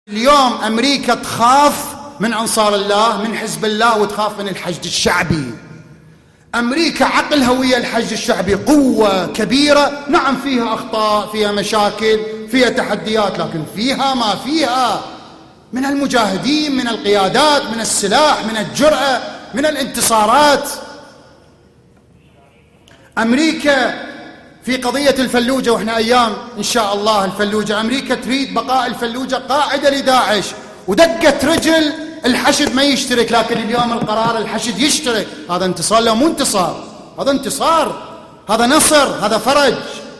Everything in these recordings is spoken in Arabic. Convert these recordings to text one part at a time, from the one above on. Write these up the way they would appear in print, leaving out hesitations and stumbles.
اليوم أمريكا تخاف من أنصار الله، من حزب الله، وتخاف من الحشد الشعبي. أمريكا عقلها ويا الحشد الشعبي قوة كبيرة، نعم فيها أخطاء، فيها مشاكل، فيها تحديات، لكن فيها ما فيها من المجاهدين، من القيادات، من السلاح، من الجرأة، من الانتصارات. أمريكا في قضية الفلوجة، وإحنا أيام إن شاء الله الفلوجة، أمريكا تريد بقاء الفلوجة قاعدة لداعش، ودقت رجل الحشد ما يشترك، لكن اليوم القرار الحشد يشترك. هذا انتصار لو مو انتصار؟ هذا انتصار، هذا نصر، هذا فرج.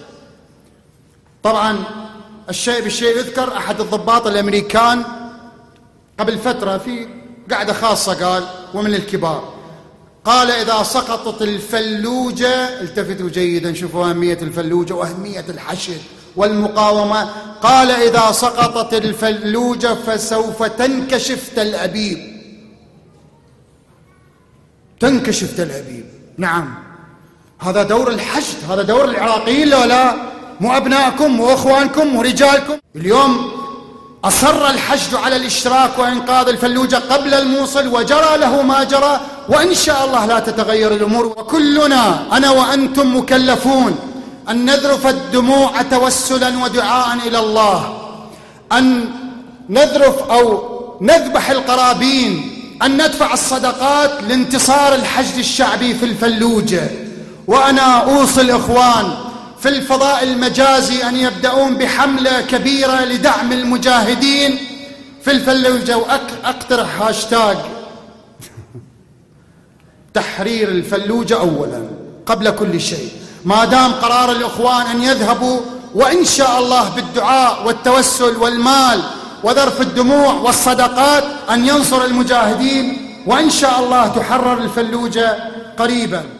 طبعا الشيء بالشيء يذكر، أحد الضباط الأمريكان قبل فترة في قعدة خاصة قال، ومن الكبار، قال إذا سقطت الفلوجة، التفتوا جيدا شوفوا أهمية الفلوجة وأهمية الحشد والمقاومة، قال إذا سقطت الفلوجة فسوف تنكشف تل أبيب. تنكشف تل أبيب، نعم. هذا دور الحشد، هذا دور العراقيين، لا مو أبنائكم، مو أخوانكم، مو رجالكم. اليوم أصر الحشد على الاشتراك وإنقاذ الفلوجة قبل الموصل، وجرى له ما جرى، وإن شاء الله لا تتغير الأمور. وكلنا أنا وأنتم مكلفون أن نذرف الدموع توسلا ودعاء إلى الله، أن نذرف أو نذبح القرابين، أن ندفع الصدقات لانتصار الحشد الشعبي في الفلوجة. وأنا أوصي الإخوان في الفضاء المجازي أن يبدأون بحملة كبيرة لدعم المجاهدين في الفلوجة، وأقترح هاشتاج تحرير الفلوجة أولا قبل كل شيء. ما دام قرار الإخوان أن يذهبوا، وإن شاء الله بالدعاء والتوسل والمال وذرف الدموع والصدقات أن ينصر المجاهدين، وإن شاء الله تحرر الفلوجة قريبا.